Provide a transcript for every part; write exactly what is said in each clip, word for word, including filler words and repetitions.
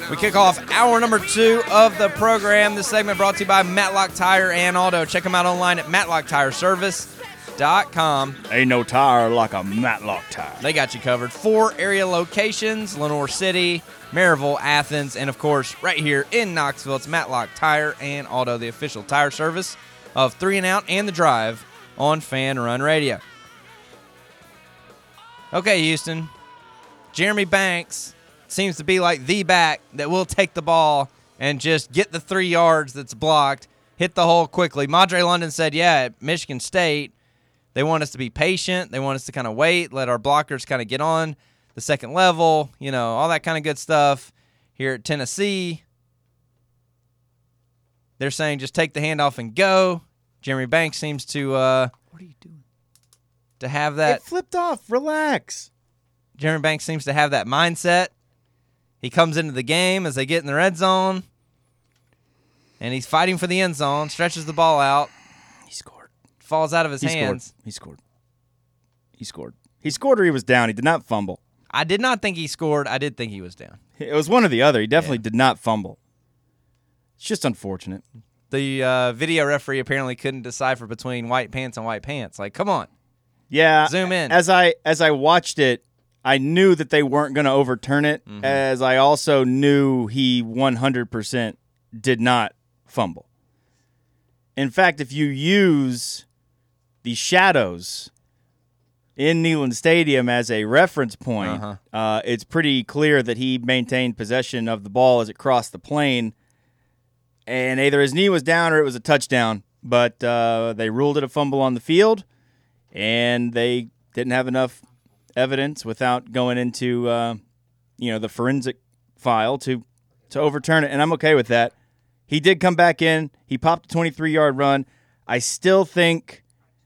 We kick off hour number two of the program. This segment brought to you by Matlock Tire and Auto. Check them out online at matlock tire service dot com. Ain't no tire like a Matlock tire. They got you covered. Four area locations: Lenore City, Maryville, Athens, and of course, right here in Knoxville, it's Matlock Tire and Auto, the official tire service of Three and Out and The Drive on Fan Run Radio. Okay, Houston. Jeremy Banks seems to be like the back that will take the ball and just get the three yards that's blocked, hit the hole quickly. Madre London said, yeah, at Michigan State, they want us to be patient. They want us to kind of wait, let our blockers kind of get on the second level, you know, all that kind of good stuff. Here at Tennessee, they're saying just take the handoff and go. Jeremy Banks seems to uh, what are you doing? To have that. It flipped off. Relax. Jeremy Banks seems to have that mindset. He comes into the game as they get in the red zone, and he's fighting for the end zone, stretches the ball out. He scored. Falls out of his he hands. Scored. He scored. He scored. He scored or he was down. He did not fumble. I did not think he scored. I did think he was down. It was one or the other. He definitely yeah. did not fumble. It's just unfortunate. The uh, video referee apparently couldn't decipher between white pants and white pants. Like, come on. Yeah. Zoom in. As I as I watched it, I knew that they weren't going to overturn it, mm-hmm. as I also knew he one hundred percent did not fumble. In fact, if you use the shadows in Neyland Stadium as a reference point, uh-huh. uh, it's pretty clear that he maintained possession of the ball as it crossed the plane, and either his knee was down or it was a touchdown, but uh, they ruled it a fumble on the field, and they didn't have enough evidence without going into uh, you know the forensic file to to overturn it, and I'm okay with that. He did come back in. He popped a twenty-three-yard run. I still think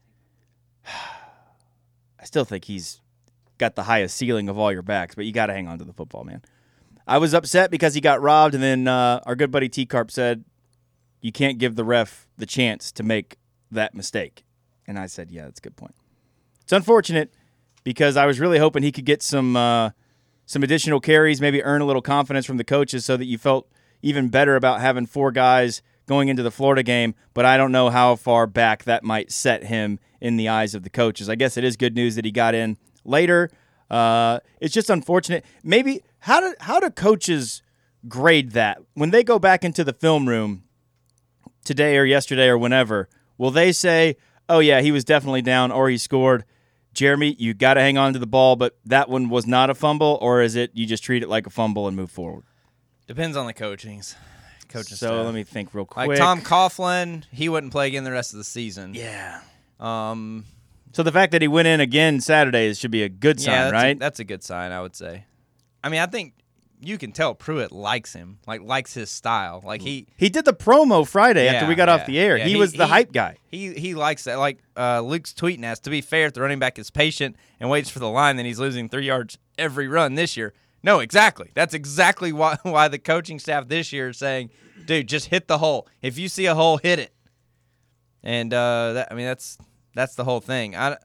I still think he's got the highest ceiling of all your backs, but you got to hang on to the football, man. I was upset because he got robbed, and then uh, our good buddy T-Carp said, you can't give the ref the chance to make that mistake. And I said, yeah, that's a good point. It's unfortunate, because I was really hoping he could get some uh, some additional carries, maybe earn a little confidence from the coaches so that you felt even better about having four guys going into the Florida game, but I don't know how far back that might set him in the eyes of the coaches. I guess it is good news that he got in later. Uh, it's just unfortunate. Maybe how do, how do coaches grade that? When they go back into the film room today or yesterday or whenever, will they say, oh, yeah, he was definitely down or he scored? Jeremy, you got to hang on to the ball, but that one was not a fumble, or is it you just treat it like a fumble and move forward? Depends on the coachings. Coaching so staff. Let me think real quick. Like Tom Coughlin, he wouldn't play again the rest of the season. Yeah. Um. So the fact that he went in again Saturday should be a good sign, yeah, that's right? A, that's a good sign, I would say. I mean, I think you can tell Pruitt likes him, like likes his style. Like he he did the promo Friday yeah, after we got yeah, off the air. yeah, he, he was the he, hype guy. He he likes that. Like uh, Luke's tweeting us, to be fair, if the running back is patient and waits for the line, then he's losing three yards every run this year. No, exactly. That's exactly why why the coaching staff this year is saying, dude, just hit the hole. If you see a hole, hit it. And uh, that, I mean, that's that's the whole thing. I,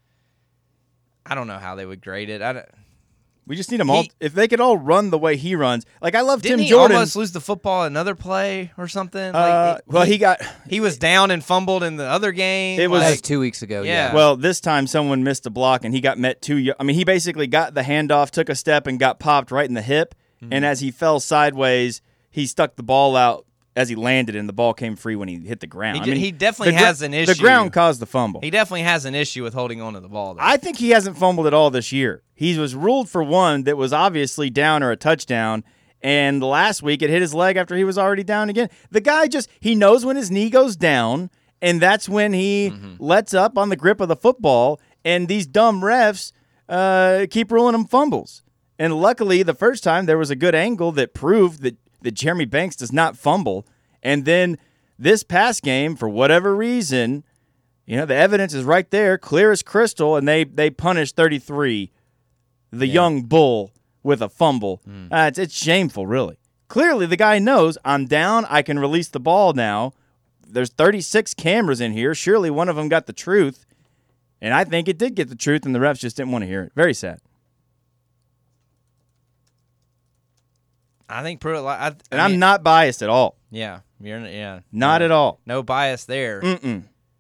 I don't know how they would grade it. I don't, we just need them all. If they could all run the way he runs, like I love didn't Tim he Jordan. Almost lose the football another play or something. Uh, like, well, he got he was down and fumbled in the other game. It was, like, that was two weeks ago. Yeah. Yeah. Well, this time someone missed a block and he got met two. I mean, he basically got the handoff, took a step, and got popped right in the hip. Mm-hmm. And as he fell sideways, he stuck the ball out as he landed, and the ball came free when he hit the ground. He, I mean, he definitely the gr- has an issue. The ground caused the fumble. He definitely has an issue with holding on to the ball, though. I think he hasn't fumbled at all this year. He was ruled for one that was obviously down or a touchdown, and last week it hit his leg after he was already down again. The guy just, he knows when his knee goes down, and that's when he mm-hmm. lets up on the grip of the football, and these dumb refs uh, keep ruling him fumbles. And luckily, the first time there was a good angle that proved that, that Jeremy Banks does not fumble. And then this past game, for whatever reason, you know, the evidence is right there, clear as crystal, and they, they punished thirty-three, the yeah. young bull, with a fumble. Mm. Uh, it's, it's shameful, really. Clearly, the guy knows, I'm down, I can release the ball now. There's thirty-six cameras in here. Surely one of them got the truth. And I think it did get the truth, and the refs just didn't want to hear it. Very sad. I think Pruitt. I, I And mean, I'm not biased at all. Yeah, you're. Yeah, Not no, at all. No bias there. Mm-mm.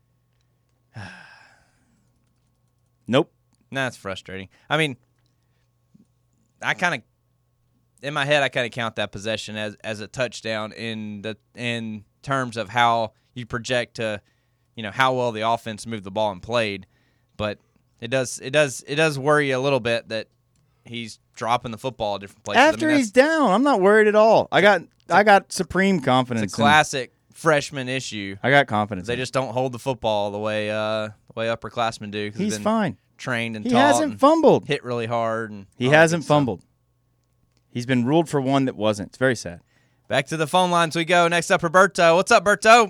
Nope. That's frustrating. I mean, I kind of, in my head, I kind of count that possession as as a touchdown in the in terms of how you project to, you know, how well the offense moved the ball and played. But it does it does it does worry you a little bit that he's dropping the football at different places. After I mean, he's down, I'm not worried at all. I got I got supreme confidence. it's a classic freshman issue. I got confidence. They just don't hold the football the way uh, the way upperclassmen do. 'Cause He's they've been fine. Trained and He taught hasn't and fumbled. hit really hard. And He all that hasn't good stuff. fumbled. He's been ruled for one that wasn't. It's very sad. Back to the phone lines we go. Next up, Roberto. What's up, Berto?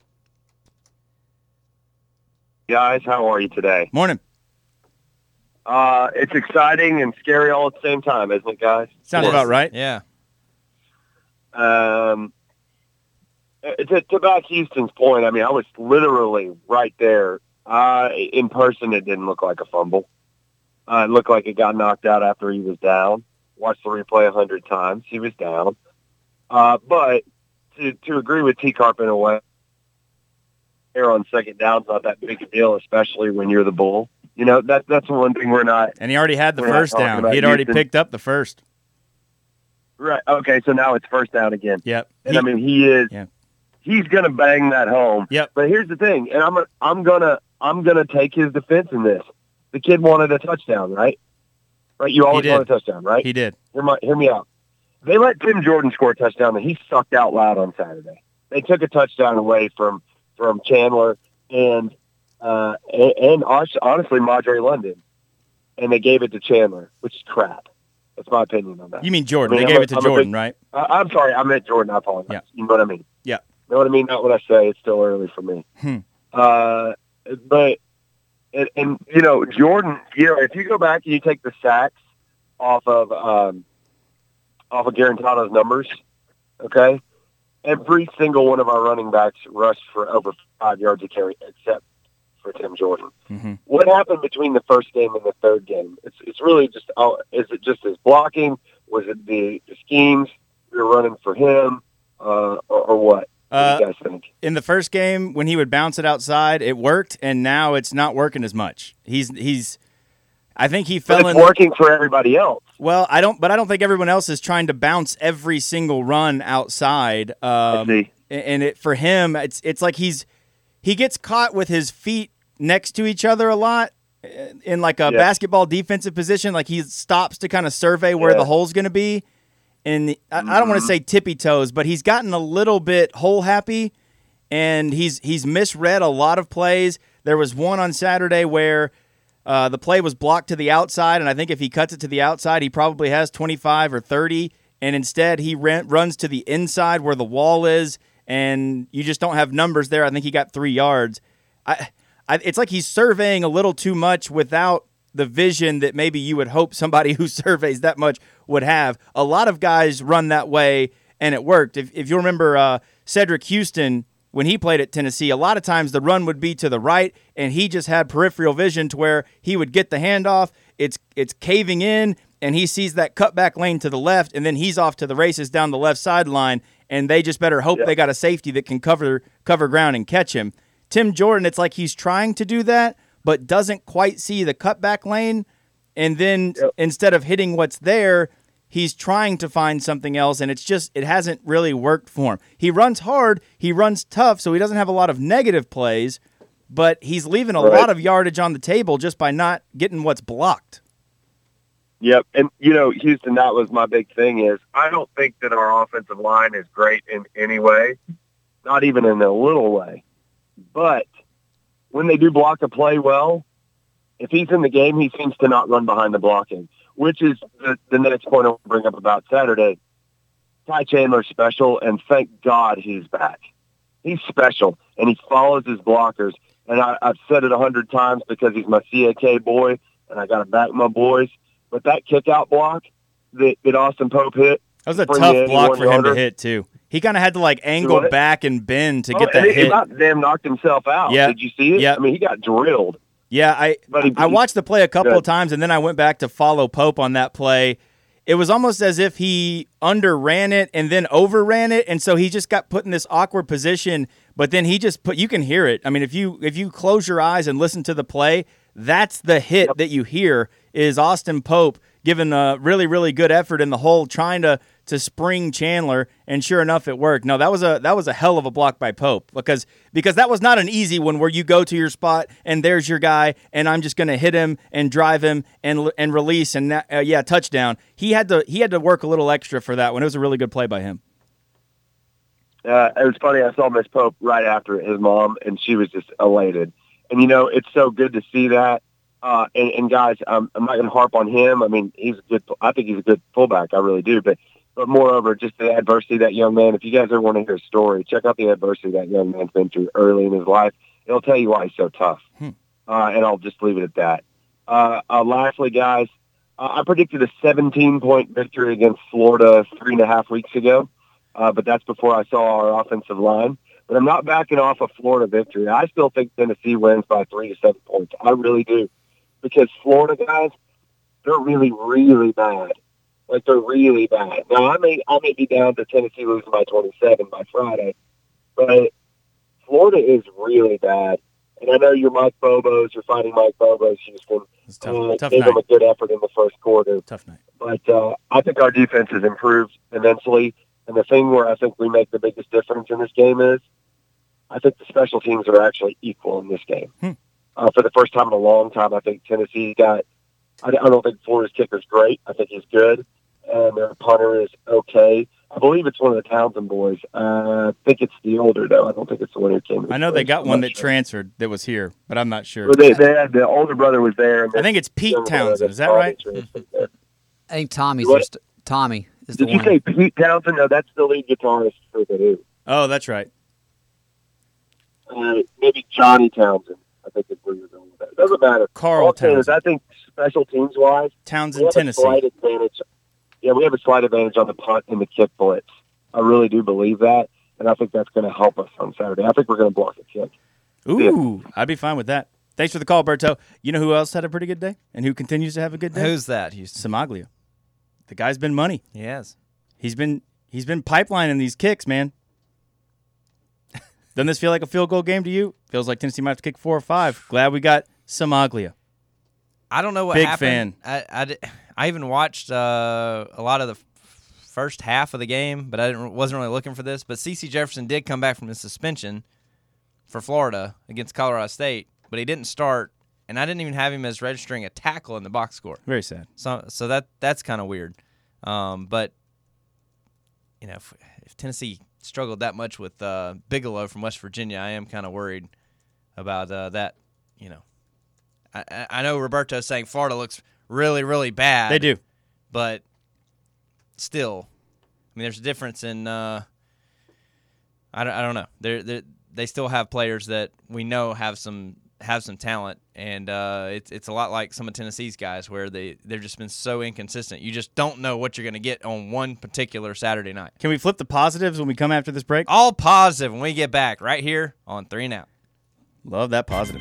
Guys, how are you today? Morning. Uh, it's exciting and scary all at the same time, isn't it, guys? Sounds It about is. right. Yeah. Um, to, to back Houston's point, I mean, I was literally right there. Uh, in person, it didn't look like a fumble. Uh, it looked like it got knocked out after he was down. Watched the replay a hundred times. He was down. Uh, but to, to agree with T-Carp in a way, here on second down is not that big a deal, especially when you're the bull. You know, that that's one thing we're not. And he already had the We're not first talking down. about He had already Houston. picked up the first. Right. Okay, so now it's first down again. Yep. And He- I mean, he is. Yeah. He's gonna bang that home. Yep. But here's the thing, and I'm gonna, I'm gonna I'm gonna take his defense in this. The kid wanted a touchdown, right? Right. You always did. want a touchdown, right? he did. Hear, my, hear me out. They let Tim Jordan score a touchdown, and he sucked out loud on Saturday. They took a touchdown away from from Chandler and uh, and, and honestly Madre London, and they gave it to Chandler, which is crap. That's my opinion on that. You mean Jordan. I mean, they I'm gave a- it to I'm a Jordan, big- right? Uh, I'm sorry, I meant Jordan. I apologize. Yeah. You know what I mean? Yeah. You know what I mean? Not what I say. It's still early for me. Hmm. Uh, but, and, and, you know, Jordan, you know, if you go back and you take the sacks off of, um, off of Garantano's numbers, okay, every single one of our running backs rushed for over five yards a carry except for Tim Jordan. Mm-hmm. What happened between the first game and the third game? It's it's really just, oh, is it just his blocking? Was it the, the schemes we were running for him, uh, or, or what? What Uh, do you guys think? in the first game, when he would bounce it outside, it worked, and now it's not working as much. He's he's. I think he But fell it's in. working for everybody else. Well, I don't, but I don't think everyone else is trying to bounce every single run outside. Um, I see. And it for him, it's it's like he's he gets caught with his feet next to each other a lot in like a Yeah. basketball defensive position. Like he stops to kind of survey where Yeah. the hole's going to be. And I, I don't want to say tippy toes, but he's gotten a little bit hole happy, and he's he's misread a lot of plays. There was one on Saturday where uh, the play was blocked to the outside, and I think if he cuts it to the outside, he probably has twenty-five or thirty, and instead he ran, runs to the inside where the wall is, and you just don't have numbers there. I think he got three yards. I, I it's like he's surveying a little too much without the vision that maybe you would hope somebody who surveys that much would have. A lot of guys run that way, and it worked. If, if you remember uh, Cedric Houston, when he played at Tennessee, a lot of times the run would be to the right, and he just had peripheral vision to where he would get the handoff. It's it's caving in, and he sees that cutback lane to the left, and then he's off to the races down the left sideline, and they just better hope Yeah. they got a safety that can cover cover ground and catch him. Tim Jordan, it's like he's trying to do that, but doesn't quite see the cutback lane. And then Yep. instead of hitting what's there, he's trying to find something else, and it's just it hasn't really worked for him. He runs hard, he runs tough, so he doesn't have a lot of negative plays, but he's leaving a Right. lot of yardage on the table just by not getting what's blocked. Yep. And, you know, Houston, that was my big thing is I don't think that our offensive line is great in any way, not even in a little way. But when they do block a play well, if he's in the game, he seems to not run behind the blocking, which is the, the next point I'll bring up about Saturday. Ty Chandler's special, and thank God he's back. He's special, and he follows his blockers. And I, I've said it a hundred times because he's my C A K boy, and I got to back my boys. But that kick-out block that, that Austin Pope hit, That was a Bring tough the block for him to eighty-one-yarder. hit, too. He kind of had to, like, angle what? back and bend to oh, get that and he, hit. he about damn knocked himself out. Yeah. Did you see it? Yeah. I mean, he got drilled. Yeah, I But he- I watched the play a couple Good. of times, and then I went back to follow Pope on that play. it was almost as if he underran it and then overran it, and so he just got put in this awkward position. But then he just put, you can hear it. I mean, if you if you close your eyes and listen to the play, that's the hit that you hear is Austin Pope giving a really, really good effort in the hole, trying to to spring Chandler, and sure enough, it worked. No, that was a that was a hell of a block by Pope because because that was not an easy one where you go to your spot and there's your guy, and I'm just going to hit him and drive him and and release and that, uh, yeah, touchdown. He had to he had to work a little extra for that one. It was a really good play by him. Uh, it was funny. I saw Miss Pope right after his mom, and she was just elated. And you know, it's so good to see that. Uh, and, and guys, um, I'm not going to harp on him. I mean, he's a good. I think he's a good fullback. I really do. But but moreover, just the adversity that young man. If you guys ever want to hear a story, check out the adversity that young man's been through early in his life. It'll tell you why he's so tough. Hmm. Uh, and I'll just leave it at that. Uh, uh, lastly, guys, uh, I predicted a seventeen-point victory against Florida three and a half weeks ago. Uh, but that's before I saw our offensive line. But I'm not backing off a Florida victory. I still think Tennessee wins by three to seven points. I really do. Because Florida guys, they're really, really bad. Like, they're really bad. Now, I may I may be down to Tennessee losing by twenty-seven by Friday, but Florida is really bad. And I know you're Mike Bobos. You're fighting Mike Bobos, Houston. It's tough, uh, tough gave night. them a good effort in the first quarter. Tough night. But uh, I think our defense has improved immensely. And the thing where I think we make the biggest difference in this game is I think the special teams are actually equal in this game. Hmm. Uh, for the first time in a long time, I think Tennessee got – I don't think Florida's kicker's great. I think he's good. And their punter is okay. I believe it's one of the Townsend boys. Uh, I think it's the older, though. I don't think it's the one who came. I know they got I'm one that sure. transferred that was here, but I'm not sure. Well, they, they had, the older brother was there. And I think it's Pete younger brother Townsend. Is that probably right? transferred there. I think Tommy's What? just Tommy is the Did you one. say Pete Townsend? No, that's the lead guitarist for the Who. Oh, that's right. Uh, maybe Johnny Townsend. I think is where you're going with that. It doesn't matter. Carl All I'm saying is, Townsend. I think special teams wise, we Townsend, have a Tennessee. slight advantage. Yeah, we have a slight advantage on the punt and the kick blitz. I really do believe that, and I think that's going to help us on Saturday. I think we're going to block a kick. Ooh, I'd be fine with that. Thanks for the call, Berto. You know who else had a pretty good day and who continues to have a good day? Who's that, Houston? Samaglia. The guy's been money. He has. He's been he's been pipelining these kicks, man. Doesn't this feel like a field goal game to you? Feels like Tennessee might have to kick four or five. Glad we got Samaglia. I don't know what Big happened. I, I, di- I even watched uh, a lot of the f- first half of the game, but I didn't, wasn't really looking for this. But C C Jefferson did come back from his suspension for Florida against Colorado State, but he didn't start, and I didn't even have him as registering a tackle in the box score. Very sad. So, so that that's kind of weird. Um, but you know, if, if Tennessee struggled that much with uh, Bigelow from West Virginia, I am kind of worried about uh, that. You know, I, I know Roberto's saying Florida looks really, really bad. They do. But still, I mean, there's a difference in uh, I don't, I don't know. They're, they're, they still have players that we know have some have some talent, and uh, it's it's a lot like some of Tennessee's guys where they they've just been so inconsistent. You just don't know what you're going to get on one particular Saturday night. Can we flip the positives when we come after this break? All positive when we get back right here on Three and Out. Love that positive.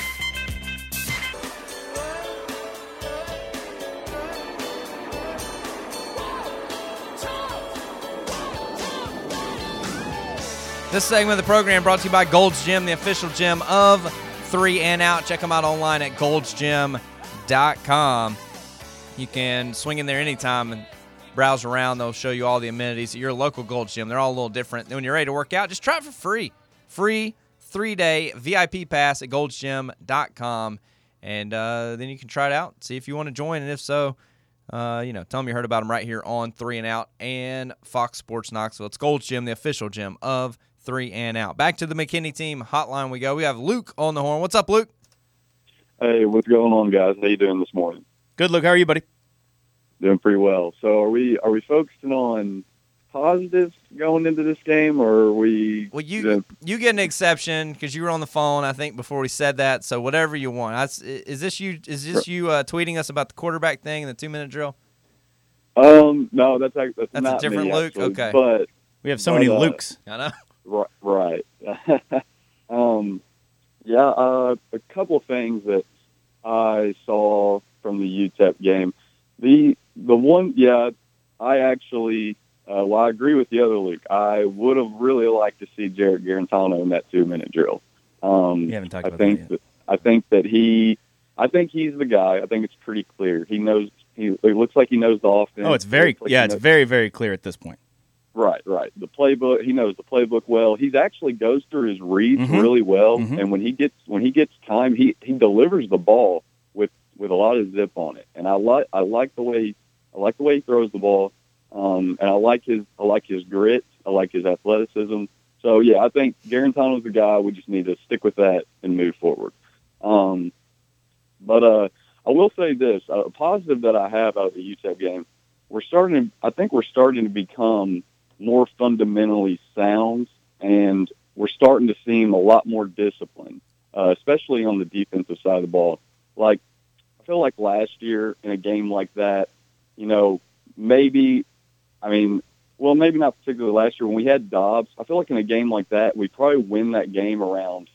This segment of the program brought to you by Gold's Gym, the official gym of Three and Out. Check them out online at golds gym dot com. You can swing in there anytime and browse around. They'll show you all the amenities at your local Gold's Gym. They're all a little different. Then when you're ready to work out, just try it for free. Free three-day V I P pass at golds gym dot com. And uh, then you can try it out, see if you want to join. And if so, uh, you know, tell them you heard about them right here on Three and Out and Fox Sports Knoxville. It's Gold's Gym, the official gym of Three and Out. Back to the McKinney team hotline we go. We have Luke on the horn. What's up, Luke? Hey, what's going on, guys? How you doing this morning? Good, Luke. How are you, buddy? Doing pretty well. So, are we are we focusing on positives going into this game, or are we? Well, you you get an exception because you were on the phone, I think, before we said that. So whatever you want. I, is this you? Is this you uh, tweeting us about the quarterback thing and the two minute drill? Um, no, that's that's, That's not a different me, Luke. actually, Okay, but We have so But, many uh, Lukes. I know. right, right. um, yeah, uh, a couple of things that I saw from the U T E P game. The the one, yeah, would have really liked to see Jarrett Garantano in that two-minute drill. Um, We haven't talked I about think that yet. that, I think that he, I think he's the guy. I think it's pretty clear. He knows. He it looks like he knows the offense. Oh, it's very Looks like yeah, he it's knows- very very clear at this point. Right, right. The playbook. He knows the playbook well. He's actually goes through his reads Mhm. really well, Mhm. and when he gets when he gets time, he, he delivers the ball with, with a lot of zip on it. And I like I like the way I like the way he throws the ball, um, and I like his I like his grit. I like his athleticism. So yeah, I think Garantano's the guy. We just need to stick with that and move forward. Um, but uh, I will say this: a positive that I have out of the U T E P game. We're starting. I think we're starting to become more fundamentally sound, and we're starting to seem a lot more disciplined, uh, especially on the defensive side of the ball. Like, I feel like last year in a game like that, you know, maybe, I mean, well, maybe not particularly last year when we had Dobbs. I feel like in a game like that, we probably win that game around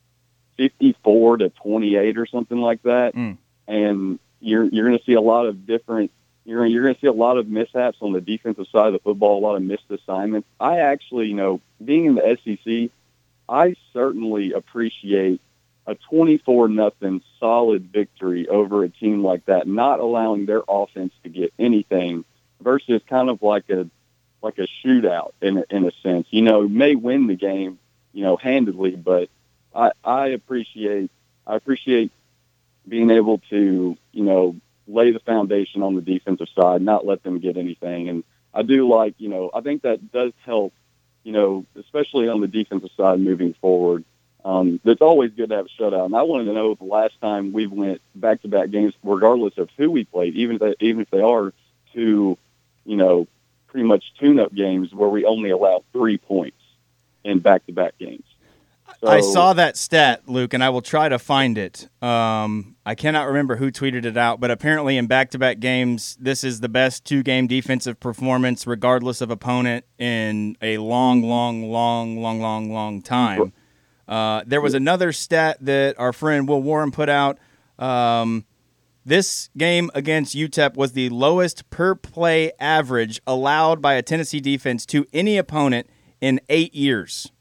fifty-four to twenty-eight or something like that. Mm. And you're you're going to see a lot of different. You're you're going to see a lot of mishaps on the defensive side of the football, a lot of missed assignments. I actually, you know, being in the S E C, I certainly appreciate a twenty-four nothing solid victory over a team like that, not allowing their offense to get anything, versus kind of like a like a shootout in a, in a sense. You know, may win the game, you know, handedly, but I I appreciate I appreciate being able to, you know, lay the foundation on the defensive side, not let them get anything. And I do like, you know, I think that does help, you know, especially on the defensive side moving forward. Um, it's always good to have a shutout. And I wanted to know the last time we went back-to-back games, regardless of who we played, even if they, even if they are two, you know, pretty much tune-up games where we only allow three points in back-to-back games. So, I saw that stat, Luke, and I will try to find it. Um, I cannot remember who tweeted it out, but apparently in back-to-back games, this is the best two-game defensive performance, regardless of opponent, in a long, long, long, long, long, long time. Uh, there was another stat that our friend Will Warren put out. Um, this game against U T E P was the lowest per-play average allowed by a Tennessee defense to any opponent in eight years.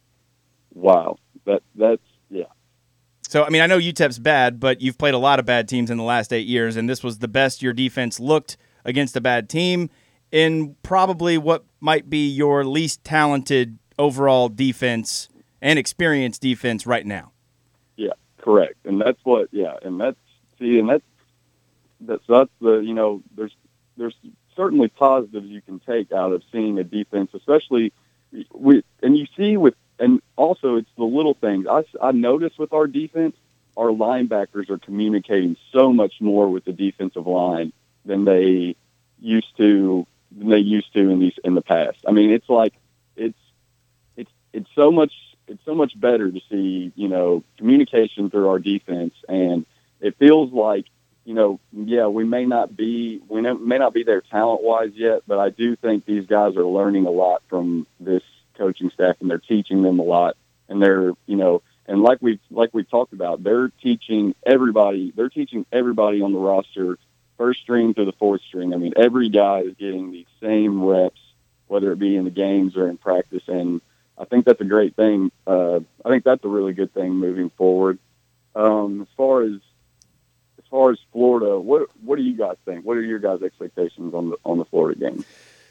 Wow. That that's yeah. So, I mean, I know U T E P's bad, but you've played a lot of bad teams in the last eight years, and this was the best your defense looked against a bad team in probably what might be your least talented overall defense and experienced defense right now. Yeah, correct. And that's what yeah, and that's see and that's that's that's the you know, there's there's certainly positives you can take out of seeing a defense, especially we and you see with and also it's the little things. I, I notice with our defense, our linebackers are communicating so much more with the defensive line than they used to than they used to in these in the past. I mean, it's like it's it's it's so much it's so much better to see, you know, communication through our defense, and it feels like, you know, yeah, we may not be we may not be there talent wise yet, but I do think these guys are learning a lot from this coaching staff, and they're teaching them a lot, and they're, you know, and like we like we talked about, they're teaching everybody. They're teaching everybody on the roster, first string to the fourth string. I mean, every guy is getting the same reps, whether it be in the games or in practice, and I think that's a great thing. Uh, I think that's a really good thing moving forward. Um, as far as as far as Florida, what what do you guys think? What are your guys' expectations on the on the Florida game?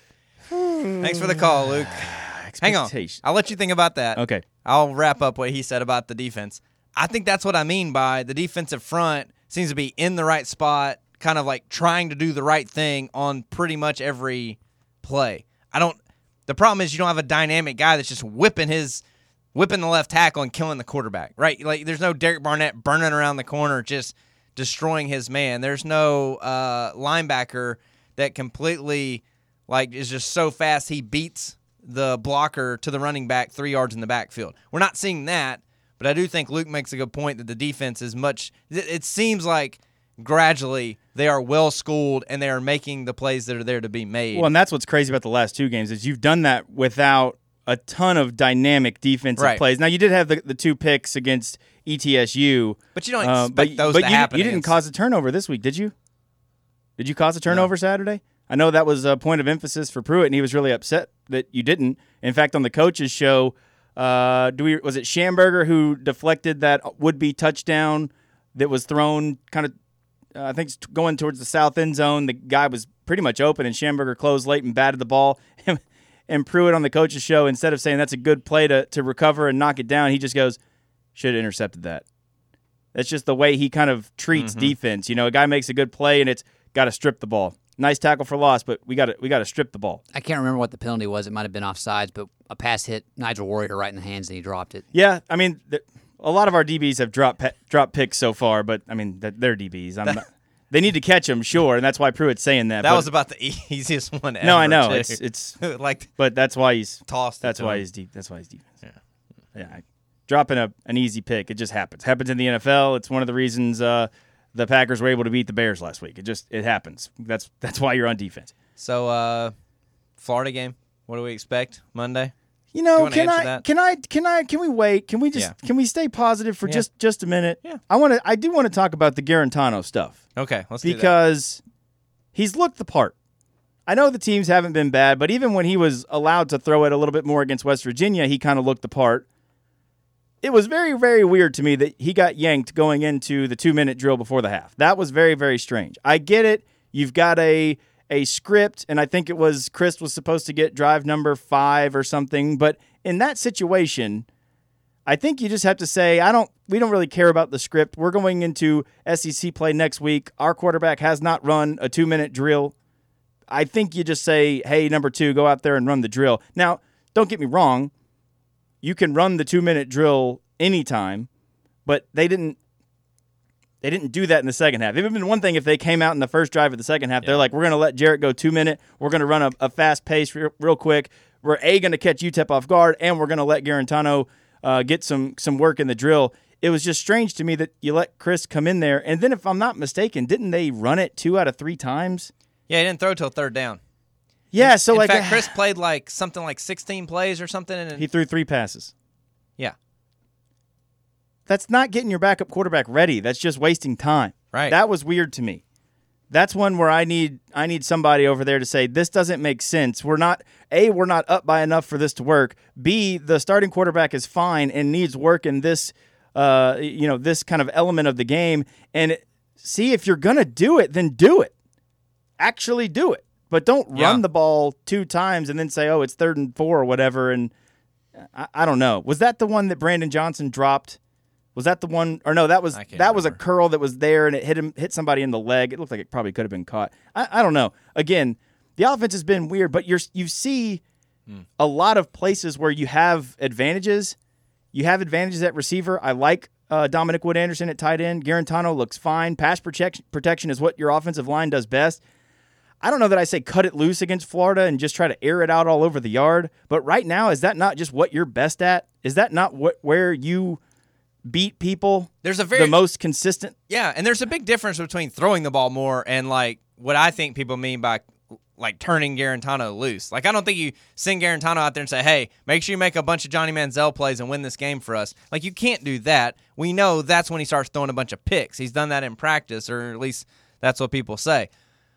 Thanks for the call, Luke. Hang on. Expectation. I'll let you think about that. Okay. I'll wrap up what he said about the defense. I think that's what I mean by the defensive front seems to be in the right spot, kind of like trying to do the right thing on pretty much every play. I don't the problem is you don't have a dynamic guy that's just whipping his whipping the left tackle and killing the quarterback, right? Like there's no Derek Barnett burning around the corner just destroying his man. There's no uh, linebacker that completely like is just so fast he beats the blocker to the running back three yards in the backfield. We're not seeing that, but I do think Luke makes a good point that the defense is much – it seems like gradually they are well-schooled and they are making the plays that are there to be made. Well, and that's what's crazy about the last two games is you've done that without a ton of dynamic defensive Right. plays. Now, you did have the, the two picks against E T S U. But you don't uh, expect but, those but to you, happen you didn't against- cause a turnover this week, did you? Did you cause a turnover Saturday? I know that was a point of emphasis for Pruitt, and he was really upset that you didn't. In fact, on the coach's show, uh, do we was it Schamberger who deflected that would-be touchdown that was thrown kind of, uh, I think, going towards the south end zone. The guy was pretty much open, and Schamberger closed late and batted the ball. And Pruitt on the coach's show, instead of saying that's a good play to, to recover and knock it down, he just goes, should have intercepted that. That's just the way he kind of treats mm-hmm. defense. You know, a guy makes a good play, and it's got to strip the ball. Nice tackle for loss, but we got to we got to strip the ball. I can't remember what the penalty was. It might have been offsides, but a pass hit Nigel Warrior right in the hands, and he dropped it. Yeah, I mean, the, a lot of our D Bs have dropped pe- dropped picks so far, but I mean, they're D Bs. I'm not, they need to catch them, sure, and that's why Pruitt's saying that. That but, was about the easiest one ever. No, I know too. it's it's like, but that's why he's tossed. That's why him. he's deep. That's why he's defense. Yeah, yeah. I, dropping a an easy pick, it just happens. Happens in the N F L. It's one of the reasons uh, the Packers were able to beat the Bears last week. It just it happens. That's that's why you're on defense. So, uh, Florida game. What do we expect Monday? You know, you can I that? can I can I can we wait? Can we just Yeah. can we stay positive for Yeah. just just a minute? Yeah. I want to I do want to talk about the Garantano stuff. Okay, let's do that. Because he's looked the part. I know the teams haven't been bad, but even when he was allowed to throw it a little bit more against West Virginia, he kind of looked the part. It was very, very weird to me that he got yanked going into the two-minute drill before the half. That was very, very strange. I get it. You've got a a script, and I think it was Chris was supposed to get drive number five or something. But in that situation, I think you just have to say, I don't. we don't really care about the script. We're going into S E C play next week. Our quarterback has not run a two-minute drill. I think you just say, hey, number two, go out there and run the drill. Now, don't get me wrong. You can run the two-minute drill anytime, but they didn't they didn't do that in the second half. It would have been one thing if they came out in the first drive of the second half. Yeah. They're like, we're going to let Jarrett go two-minute. We're going to run a, a fast pace real, real quick. We're, A, going to catch U T E P off guard, and we're going to let Garantano uh, get some some work in the drill. It was just strange to me that you let Chris come in there. And then, if I'm not mistaken, didn't they run it two out of three times? Yeah, he didn't throw till third down. Yeah, so in like... In fact, Chris played like something like sixteen plays or something. And he threw three passes. Yeah. That's not getting your backup quarterback ready. That's just wasting time. Right. That was weird to me. That's one where I need I need somebody over there to say, this doesn't make sense. We're not, A, we're not up by enough for this to work. B, the starting quarterback is fine and needs work in this, uh, you know, this kind of element of the game. And C, if you're going to do it, then do it. Actually do it. But don't yeah. run the ball two times and then say, oh, it's third and four or whatever. And I, I don't know. Was that the one that Brandon Johnson dropped? Was that the one? Or no, that was that remember. was a curl that was there and it hit him, hit somebody in the leg. It looked like it probably could have been caught. I, I don't know. Again, the offense has been weird, but you're you see hmm. a lot of places where you have advantages. You have advantages at receiver. I like uh, Dominic Wood Anderson at tight end. Garantano looks fine. Pass protection protection is what your offensive line does best. I don't know that I say cut it loose against Florida and just try to air it out all over the yard. But right now, is that not just what you're best at? Is that not what where you beat people? There's a very the most consistent. Yeah, and there's a big difference between throwing the ball more and like what I think people mean by like turning Garantano loose. Like I don't think you send Garantano out there and say, "Hey, make sure you make a bunch of Johnny Manziel plays and win this game for us." Like you can't do that. We know that's when he starts throwing a bunch of picks. He's done that in practice, or at least that's what people say.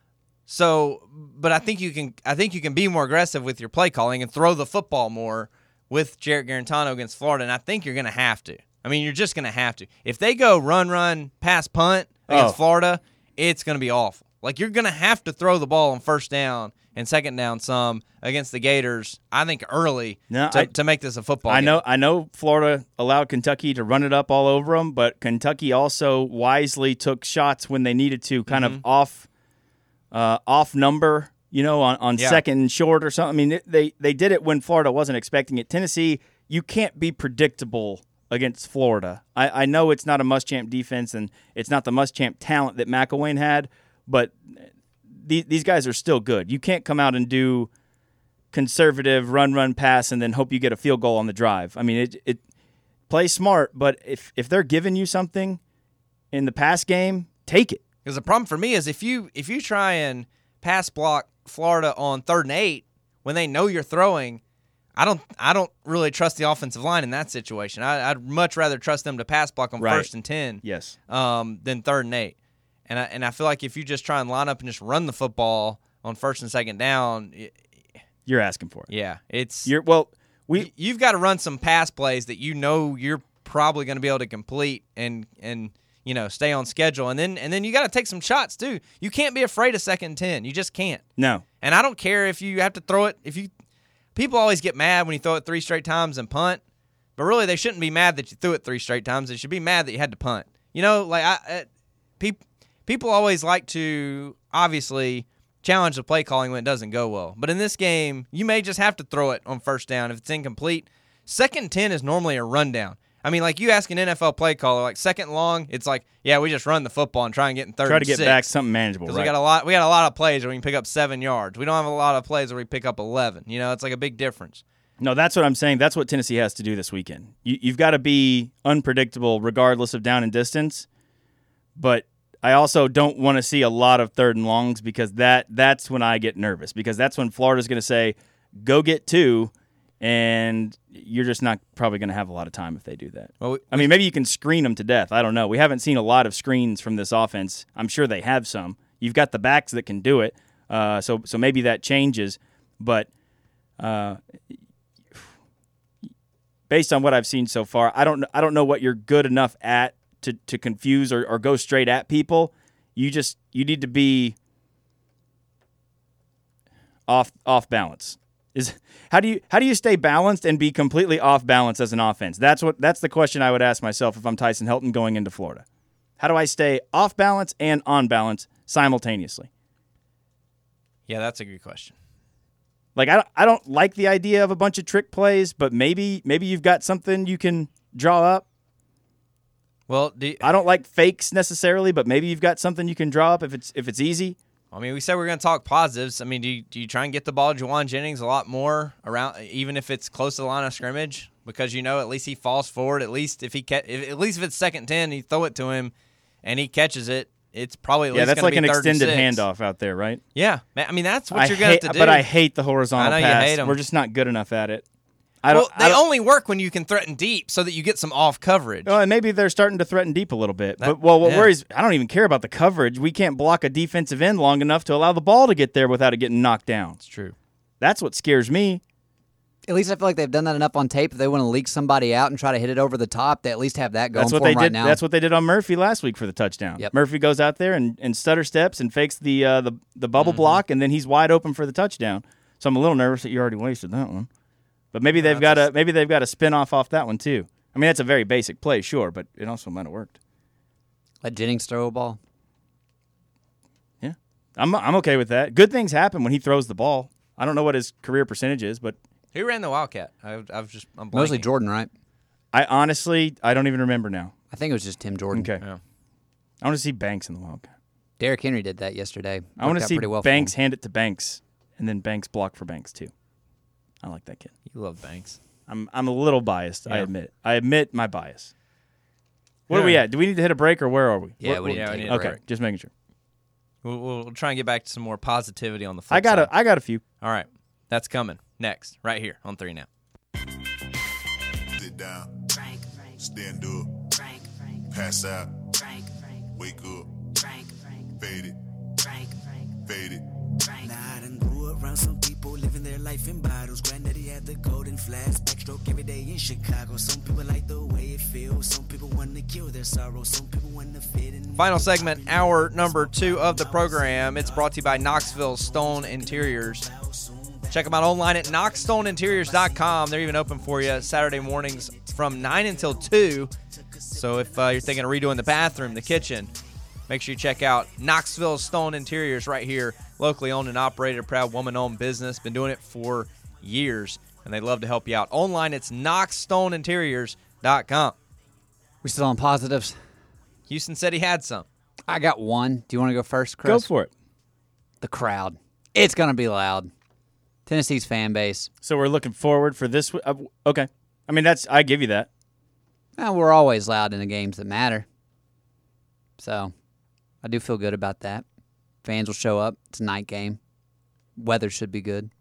So, but I think you can. I think you can be more aggressive with your play calling and throw the football more with Jarrett Garantano against Florida. And I think you're going to have to. I mean, you're just going to have to. If they go run, run, pass, punt against oh. Florida, it's going to be awful. Like you're going to have to throw the ball on first down and second down some against the Gators. I think early no, to, I, to make this a football. I game. know. I know. Florida allowed Kentucky to run it up all over them, but Kentucky also wisely took shots when they needed to, kind mm-hmm. of off. Uh, off number, you know, on, on yeah. second and short or something. I mean, it, they they did it when Florida wasn't expecting it. Tennessee, you can't be predictable against Florida. I, I know it's not a must-champ defense and it's not the must-champ talent that McElwain had, but these, these guys are still good. You can't come out and do conservative run, run, pass, and then hope you get a field goal on the drive. I mean, it, it play smart, but if if they're giving you something in the pass game, take it. Because the problem for me is if you if you try and pass block Florida on third and eight when they know you're throwing, I don't I don't really trust the offensive line in that situation. I, I'd much rather trust them to pass block on right. first and ten, yes, um, than third and eight. And I and I feel like if you just try and line up and just run the football on first and second down, it, You're asking for it. yeah, it's You're well. We you've got to run some pass plays that you know you're probably going to be able to complete and and you know stay on schedule, and then and then you got to take some shots too. You can't be afraid of second and ten. You just can't. no. And I don't care if you have to throw it. If you people always get mad when you throw it three straight times and punt, but really they shouldn't be mad that you threw it three straight times. They should be mad that you had to punt. You know, like I, I people people always like to obviously challenge the play calling when it doesn't go well. But in this game, you may just have to throw it on first down if it's incomplete. Second and ten is normally a rundown. I mean, like you ask an N F L play caller, like second and long, it's like, yeah, we just run the football and try and get in third Try and to get six. back something manageable. Because Right. we got a lot, we got a lot of plays where we can pick up seven yards. We don't have a lot of plays where we pick up eleven. You know, it's like a big difference. No, that's what I'm saying. That's what Tennessee has to do this weekend. You, you've got to be unpredictable regardless of down and distance. But I also don't want to see a lot of third and longs because that that's when I get nervous because that's when Florida's going to say, go get two, and you're just not probably going to have a lot of time if they do that. Well, we, I mean, maybe you can screen them to death. I don't know. We haven't seen a lot of screens from this offense. I'm sure they have some. You've got the backs that can do it, uh, so so maybe that changes. But uh, based on what I've seen so far, I don't I don't know what you're good enough at to, to confuse or, or go straight at people. You just you need to be off off balance. Is how do you how do you stay balanced and be completely off balance as an offense? That's what that's the question I would ask myself if I'm Tyson Helton going into Florida. How do I stay off balance and on balance simultaneously? yeah, that's a good question. Like I don't, I don't like the idea of a bunch of trick plays, but maybe maybe you've got something you can draw up. Well, do you, I don't like fakes necessarily, but maybe you've got something you can draw up if it's if it's easy. I mean, we said we are going to talk positives. I mean, do you, do you try and get the ball to Juwan Jennings a lot more around, even if it's close to the line of scrimmage? Because you know, at least he falls forward. At least if he ca- if, at least if it's second ten, you throw it to him, and he catches it. It's probably at Yeah, least that's gonna like be an third and extended six. handoff out there, right? Yeah, man, I mean that's what I you're going hate, to have to do. but I hate the horizontal I know you pass. hate 'em. We're just not good enough at it. I don't. well, I they don't- only work when you can threaten deep, so that you get some off coverage. Oh, and maybe they're starting to threaten deep a little bit. That- but well, what yeah. worries? I don't even care about the coverage. We can't block a defensive end long enough to allow the ball to get there without it getting knocked down. It's true. That's what scares me. At least I feel like they've done that enough on tape. If they want to leak somebody out and try to hit it over the top, they at least have that going That's what for they them right did. now. That's what they did on Murphy last week for the touchdown. Yep. Murphy goes out there and, and stutter steps and fakes the uh, the the bubble Mm-hmm. block, and then he's wide open for the touchdown. So I'm a little nervous that you already wasted that one. But maybe they've got that's a maybe they've got a spin off off that one too. I mean, that's a very basic play, sure, but it also might have worked. Let Jennings throw a ball. Yeah, I'm I'm okay with that. Good things happen when he throws the ball. I don't know what his career percentage is, but Who ran the Wildcat? I, I've just I'm Mostly blanking. Jordan, right? I honestly I don't even remember now. I think it was just Tim Jordan. Okay, Yeah. I want to see Banks in the Wildcat. Derrick Henry did that yesterday. I want Worked to out see pretty well for Banks him. hand it to Banks, and then Banks block for Banks too. I like that kid. You love Banks. I'm I'm a little biased. I Yeah. admit it. I admit my bias. What are Yeah. we at? Do we need to hit a break or where are we? Yeah, What- we need yeah, to we take need a a okay, break. just making sure. We'll, we'll, we'll try and get back to some more positivity on the flip I got side. a I got a few. All right, that's coming next, right here on Three Now. Sit down, stand up, pass out, wake up, fade it, fade it. Nah, I done grew around some people living their life in bottles. Granddaddy had the golden flask, backstroke every day in Chicago. Some people like the way it feels. Some people want to kill their sorrow. Some people want to fit in. Final segment, hour number two of the program. It's brought to you by Knoxville Stone Interiors. Check them out online at knox stone interiors dot com. They're even open for you Saturday mornings from nine until two. So if uh, you're thinking of redoing the bathroom, the kitchen, make sure you check out Knoxville Stone Interiors right here. Locally owned and operated, proud woman-owned business. Been doing it for years, and they'd love to help you out. Online, it's knox stone interiors dot com. We still on positives? Houston said he had some. I got one. Do you want to go first, Chris? Go for it. The crowd. It's going to be loud. Tennessee's fan base. So we're looking forward for this. Uh, okay, I mean that's I give you that. Well, we're always loud in the games that matter. So I do feel good about that. Fans will show up. It's a night game. Weather should be good.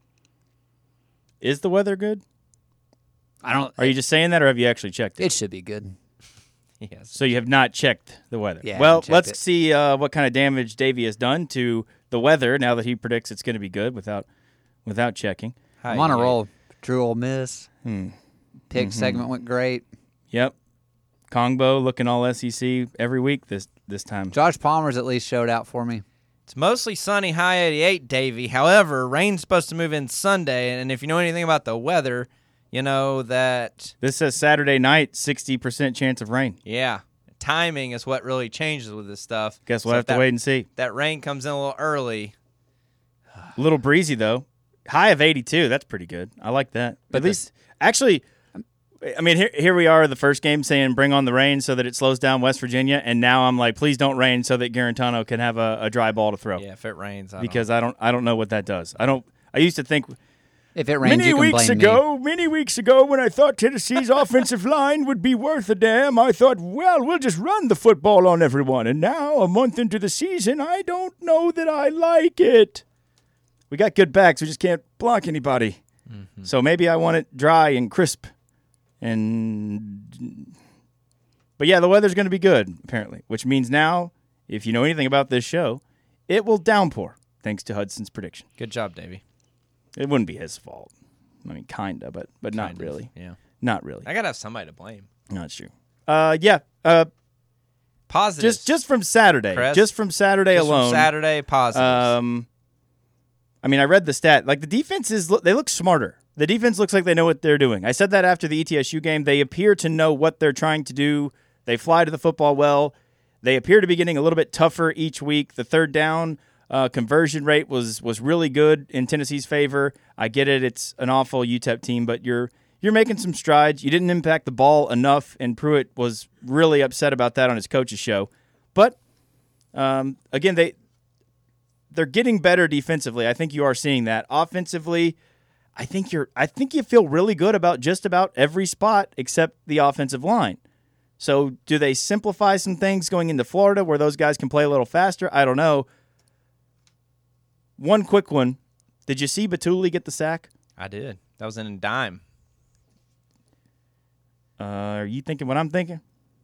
Is the weather good? I don't. Are you just saying that, or have you actually checked it? It should be good. Yes. So you have not checked the weather. Yeah, I well, haven't checked let's it. see uh, what kind of damage Davey has done to the weather now that he predicts it's going to be good without without checking. I'm on a roll. Drew Ole Miss. Hmm. Pick Mm-hmm. segment went great. Yep. Kongbo looking all S E C every week this this time. Josh Palmer's at least showed out for me. It's mostly sunny, high eighty-eight, Davey. However, rain's supposed to move in Sunday, and if you know anything about the weather, you know that, This says Saturday night, sixty percent chance of rain. yeah, timing is what really changes with this stuff. Guess we'll So have if to that, wait and see. That rain comes in a little early. A little breezy, though. High of eighty-two. That's pretty good. I like that. But at the- least, actually, I mean, here, here we are, the first game saying bring on the rain so that it slows down West Virginia. And now I'm like, please don't rain so that Garantano can have a, a dry ball to throw. Yeah, if it rains, I Because I don't I don't know what that does. I don't. I used to think If it rains, many you can weeks blame ago, many weeks ago, when I thought Tennessee's offensive line would be worth a damn, I thought, well, we'll just run the football on everyone. And now, a month into the season, I don't know that I like it. We got good backs, we just can't block anybody. Mm-hmm. So maybe I want it dry and crisp. And but yeah, the weather's going to be good apparently, which means now, if you know anything about this show, it will downpour thanks to Hudson's prediction. Good job, Davey. It wouldn't be his fault. I mean, kinda, but but not Kind of, really. Yeah. Not really. I got to have somebody to blame. No, it's true. Uh, yeah. Uh, Positive. just just from Saturday, Chris? just from Saturday Just from alone. Saturday, positive. Um, I mean, I read the stat. Like the defenses, look, they look smarter. The defense looks like they know what they're doing. I said that after the E T S U game. They appear to know what they're trying to do. They fly to the football well. They appear to be getting a little bit tougher each week. The third down uh, conversion rate was was really good in Tennessee's favor. I get it; it's an awful U T E P team, but you're you're making some strides. You didn't impact the ball enough, and Pruitt was really upset about that on his coach's show. But um, again, they they're getting better defensively. I think you are seeing that. Offensively, I think you're I think you feel really good about just about every spot except the offensive line. So do they simplify some things going into Florida where those guys can play a little faster? I don't know. One quick one. Did you see Batuli get the sack? I did. That was in a dime. Uh, are you thinking what I'm thinking?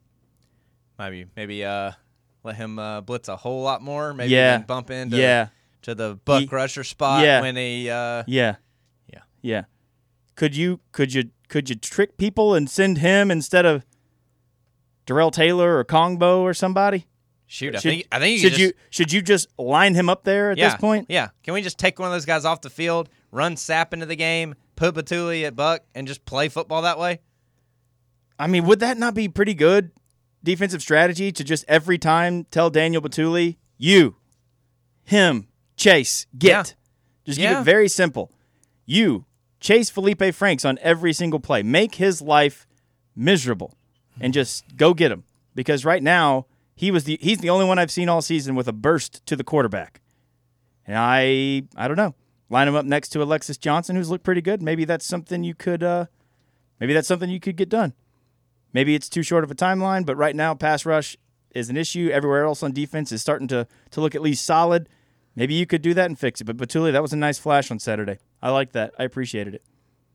Maybe maybe uh, let him uh, blitz a whole lot more. Maybe Yeah. even bump into Yeah. to the buck Ye- rusher spot Yeah. when he uh, Yeah. Yeah. Yeah. Could you could you could you trick people and send him instead of Darrell Taylor or Kongbo or somebody? shoot. I Should- think I think you should just, you should you just line him up there at yeah, this point? Yeah. Can we just take one of those guys off the field, run Sapp into the game, put Batuli at buck, and just play football that way? I mean, would that not be pretty good defensive strategy to just every time tell Daniel Batuli, you, him, Chase, get. Yeah. Just Yeah. keep it very simple. You, chase Felipe Franks on every single play. Make his life miserable and just go get him. Because right now, he was the he's the only one I've seen all season with a burst to the quarterback. And I I don't know. Line him up next to Alexis Johnson, who's looked pretty good. Maybe that's something you could uh, maybe that's something you could get done. Maybe it's too short of a timeline, but right now pass rush is an issue. Everywhere else on defense is starting to to look at least solid. Maybe you could do that and fix it. But Batuli, that was a nice flash on Saturday. I like that. I appreciated it.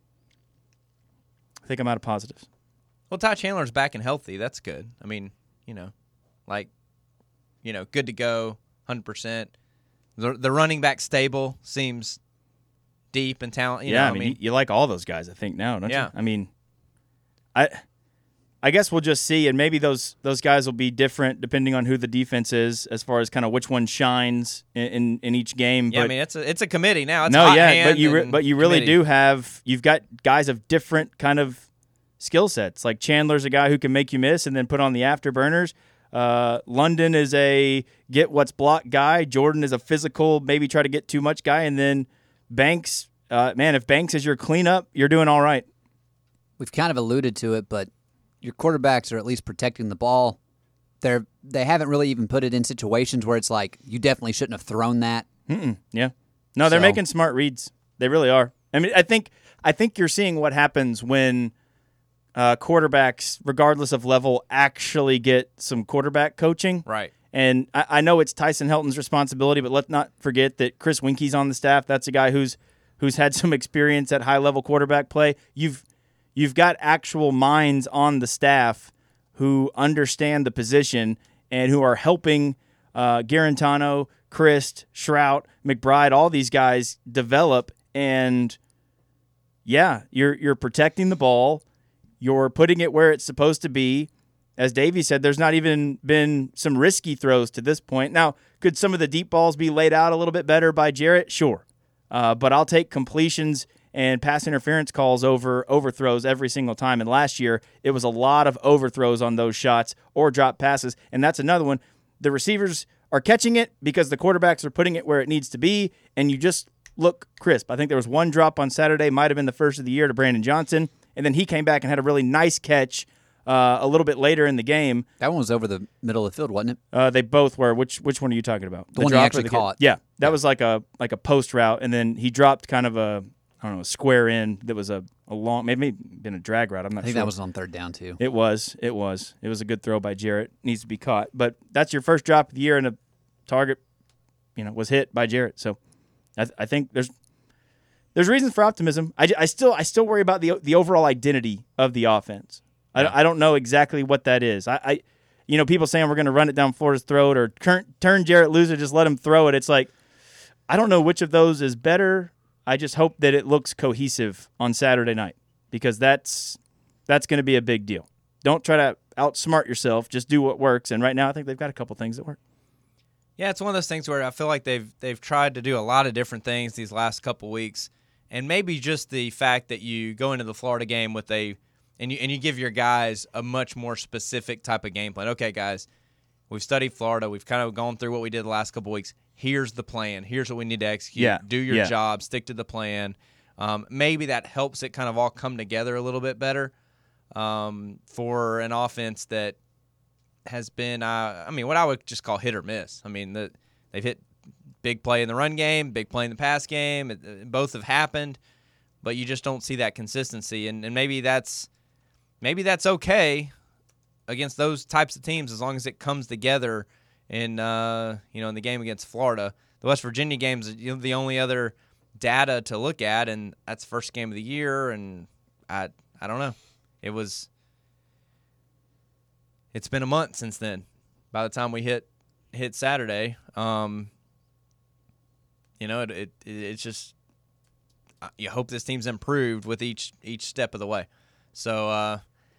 I think I'm out of positives. Well, Ty Chandler's back and healthy. That's good. I mean, you know, like, you know, good to go, one hundred percent. The, the running back stable seems deep and talent. You yeah, know, I mean, you, you like all those guys, I think, now, don't Yeah. you? I mean, I I guess we'll just see, and maybe those those guys will be different depending on who the defense is as far as kind of which one shines in, in, in each game. yeah, but I mean, it's a it's a committee now. It's no, hot yeah, hand but you re- and but you really committee. do have you've got guys of different kind of skill sets. Like Chandler's a guy who can make you miss and then put on the afterburners. Uh, London is a get what's blocked guy. Jordan is a physical, maybe try to get too much guy, and then Banks. Uh, man, if Banks is your cleanup, you're doing all right. We've kind of alluded to it, but your quarterbacks are at least protecting the ball. They're they haven't really even put it in situations where it's like you definitely shouldn't have thrown that. Mm-mm, yeah, no, they're So- making smart reads. They really are. I mean, I think I think you're seeing what happens when uh, quarterbacks, regardless of level, actually get some quarterback coaching. Right. And I, I know it's Tyson Helton's responsibility, but let's not forget that Chris Winke's on the staff. That's a guy who's who's had some experience at high level quarterback play. You've you've got actual minds on the staff who understand the position and who are helping uh, Garantano, Christ, Shrout, McBride, all these guys develop, and yeah, you're you're protecting the ball, you're putting it where it's supposed to be. As Davey said, there's not even been some risky throws to this point. Now, could some of the deep balls be laid out a little bit better by Jarrett? Sure. Uh, but I'll take completions and pass interference calls over overthrows every single time. And last year, it was a lot of overthrows on those shots or drop passes. And that's another one. The receivers are catching it because the quarterbacks are putting it where it needs to be, and you just look crisp. I think there was one drop on Saturday, might have been the first of the year, to Brandon Johnson, and then he came back and had a really nice catch uh, a little bit later in the game. That one was over the middle of the field, wasn't it? Uh, they both were. Which which one are you talking about? The, the one he actually caught. Yeah, that yeah. was like a like a post route, and then he dropped kind of a I don't know a square in that was a, a long maybe been a drag route. I'm not I think sure. that was on third down too. It was. It was. It was a good throw by Jarrett. Needs to be caught. But that's your first drop of the year, and a target, you know, was hit by Jarrett. So I, th- I think there's there's reasons for optimism. I, I still I still worry about the the overall identity of the offense. Yeah. I, I don't know exactly what that is. I, I you know, people saying we're going to run it down Florida's throat or turn, turn Jarrett loose or just let him throw it. It's like I don't know which of those is better. I just hope that it looks cohesive on Saturday night because that's that's going to be a big deal. Don't try to outsmart yourself. Just do what works. And right now, I think they've got a couple things that work. Yeah, it's one of those things where I feel like they've they've tried to do a lot of different things these last couple weeks, and maybe just the fact that you go into the Florida game with a and you and you give your guys a much more specific type of game plan. Okay, guys, we've studied Florida. We've kind of gone through what we did the last couple weeks. Here's the plan. Here's what we need to execute. Yeah, do your yeah. job. Stick to the plan. Um, maybe that helps it kind of all come together a little bit better um, for an offense that has been, uh, I mean, what I would just call hit or miss. I mean, the, they've hit big play in the run game, big play in the pass game. It, it, both have happened, but you just don't see that consistency. And, and maybe that's maybe that's okay against those types of teams as long as it comes together in uh, you know in the game against Florida. The West Virginia game is you know, the only other data to look at, and that's the first game of the year. And I I don't know. It was. It's been a month since then. By the time we hit hit Saturday, um, you know, it, it it's just you hope this team's improved with each each step of the way. So uh,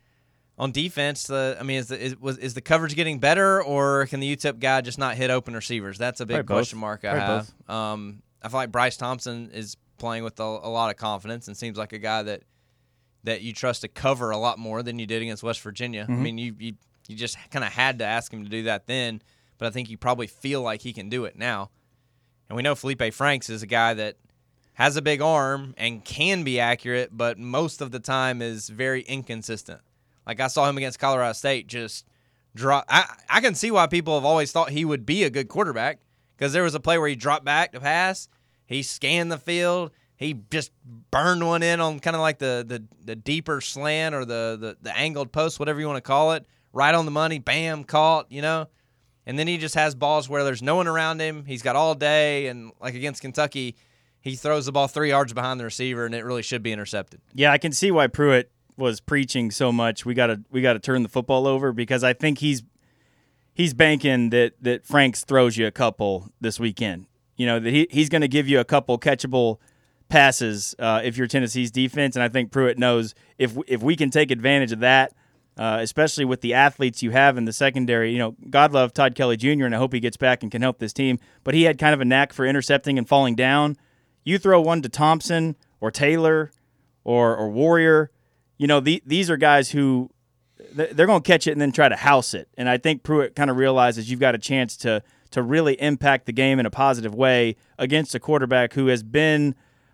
on defense, uh, I mean, is the is, was is the coverage getting better, or can the U T E P guy just not hit open receivers? That's a big Probably question both. mark I Probably have. Um, I feel like Bryce Thompson is playing with a, a lot of confidence and seems like a guy that that you trust to cover a lot more than you did against West Virginia. Mm-hmm. I mean, you you. You just kind of had to ask him to do that then, but I think you probably feel like he can do it now. And we know Felipe Franks is a guy that has a big arm and can be accurate, but most of the time is very inconsistent. Like I saw him against Colorado State just drop. I, I can see why people have always thought he would be a good quarterback because there was a play where he dropped back to pass, he scanned the field, he just burned one in on kind of like the, the, the deeper slant or the, the, the angled post, whatever you want to call it. Right on the money, bam, caught, you know. And then he just has balls where there's no one around him. He's got all day, and like against Kentucky, he throws the ball three yards behind the receiver, and it really should be intercepted. Yeah, I can see why Pruitt was preaching so much. We gotta we gotta turn the football over because I think he's he's banking that that Franks throws you a couple this weekend. You know that he he's going to give you a couple catchable passes uh, if you're Tennessee's defense, and I think Pruitt knows if if we can take advantage of that. Uh, especially with the athletes you have in the secondary. You know, God love Todd Kelly Junior, and I hope he gets back and can help this team. But he had kind of a knack for intercepting and falling down. You throw one to Thompson or Taylor or or Warrior, you know, the, these are guys who they're going to catch it and then try to house it. And I think Pruitt kind of realizes you've got a chance to to really impact the game in a positive way against a quarterback who has been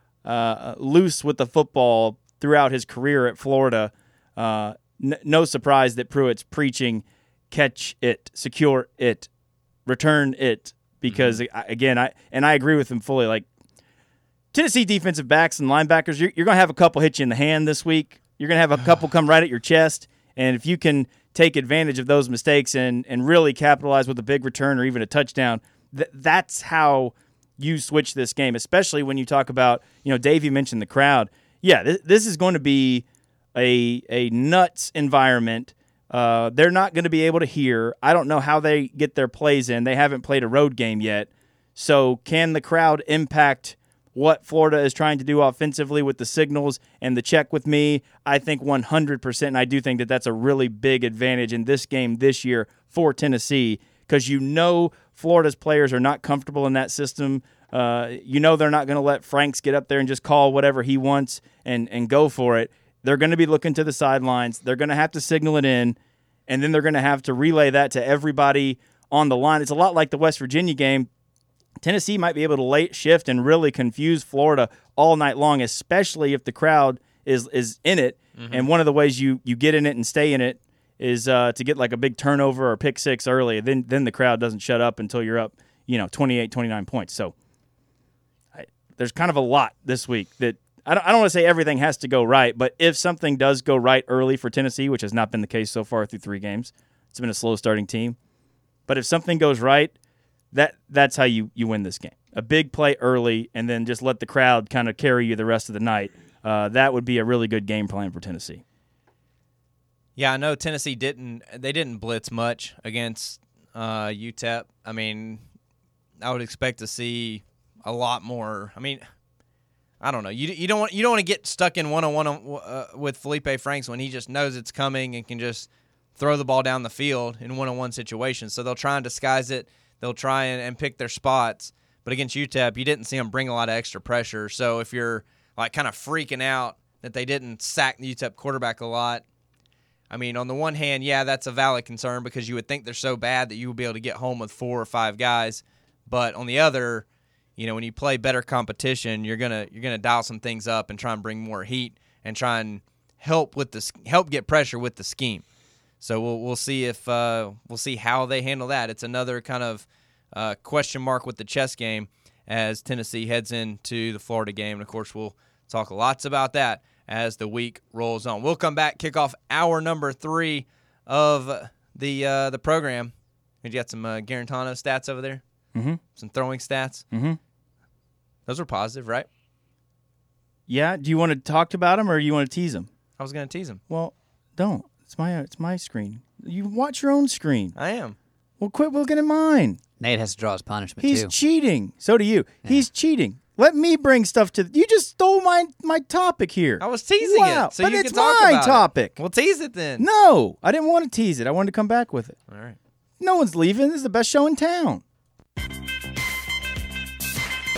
uh, loose with the football throughout his career at Florida. Uh, No surprise that Pruitt's preaching, catch it, secure it, return it, because, mm-hmm. again, I and I agree with him fully. Like, Tennessee defensive backs and linebackers, you're, you're going to have a couple hit you in the hand this week. You're going to have a couple come right at your chest, and if you can take advantage of those mistakes and, and really capitalize with a big return or even a touchdown, th- that's how you switch this game, especially when you talk about, you know, Davey mentioned the crowd. Yeah, th- this is going to be a a nuts environment. Uh, they're not going to be able to hear. I don't know how they get their plays in. They haven't played a road game yet. So can the crowd impact what Florida is trying to do offensively with the signals and the check with me? I think one hundred percent, and I do think that that's a really big advantage in this game this year for Tennessee, because you know Florida's players are not comfortable in that system. Uh, you know they're not going to let Franks get up there and just call whatever he wants and, and go for it. They're going to be looking to the sidelines. They're going to have to signal it in, and then they're going to have to relay that to everybody on the line. It's a lot like the West Virginia game. Tennessee might be able to late shift and really confuse Florida all night long, especially if the crowd is is in it. Mm-hmm. And one of the ways you, you get in it and stay in it is uh, to get like a big turnover or pick six early. Then then the crowd doesn't shut up until you're up, you know, twenty-eight, twenty-nine points. So I, there's kind of a lot this week that I don't, I don't want to say everything has to go right, but if something does go right early for Tennessee, which has not been the case so far through three games, it's been a slow starting team. But if something goes right, That that's how you, you win this game. A big play early, and then just let the crowd kind of carry you the rest of the night. Uh, that would be a really good game plan for Tennessee. Yeah, I know Tennessee didn't they didn't blitz much against uh, U T E P. I mean, I would expect to see a lot more. I mean, I don't know. You you don't want you don't want to get stuck in one on one with Felipe Franks when he just knows it's coming and can just throw the ball down the field in one on one situations. So they'll try and disguise it. They'll try and, and pick their spots. But against U T E P, you didn't see them bring a lot of extra pressure. So if you're like kind of freaking out that they didn't sack the U T E P quarterback a lot, I mean, on the one hand, yeah, that's a valid concern because you would think they're so bad that you would be able to get home with four or five guys. But on the other, you know, when you play better competition, you're gonna you're gonna dial some things up and try and bring more heat and try and help with the help get pressure with the scheme. So we'll we'll see if uh, we'll see how they handle that. It's another kind of uh, question mark with the chess game as Tennessee heads into the Florida game. And of course, we'll talk lots about that as the week rolls on. We'll come back, kick off hour number three of the uh, the program. You got some uh, Garantano stats over there, mm-hmm. some throwing stats. Mm-hmm. Those were positive, right? Yeah. Do you want to talk about them or you want to tease them? I was going to tease them. Well, don't. It's my it's my screen. You watch your own screen. I am. Well, quit looking at mine. Nate has to draw his punishment, He's too. cheating. So do you. Yeah. He's cheating. Let me bring stuff to – you just stole my my topic here. I was teasing wow. it so but you it's could talk my about topic. It. Well, tease it then. No, I didn't want to tease it. I wanted to come back with it. All right. No one's leaving. This is the best show in town.